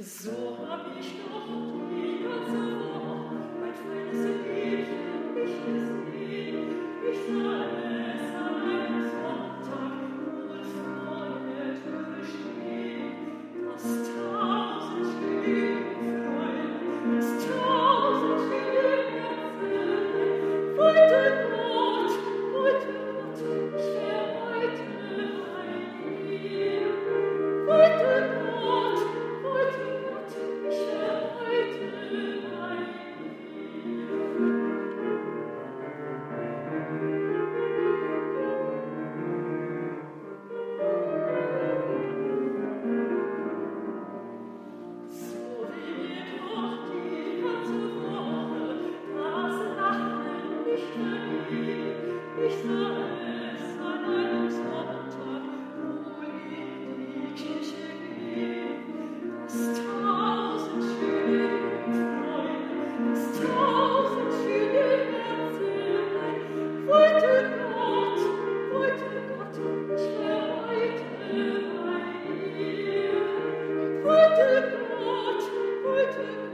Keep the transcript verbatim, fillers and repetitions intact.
So hab ich doch die ganze Woche mein feines Liebchen nicht gesehen. Ich sah es an einem Sonntag wohl vor der Tür stehen. Das tausend schöne Freude, das tausend schöne Herzelein, wollte Gott, wollte Gott, ich wär heute bei dir. Wollte Gott, wollte Gott, ich wär heute bei dir. So wie mir doch die ganze Woche das Lachen nicht verging. Ich sah es an einem Sonntag wohl in die Kirche gehen. Das tausend schöne Freude, das tausend schöne Herzelein, wollte Gott, wollte Gott, ich wär heute bei dir. Wollte Gott, wollte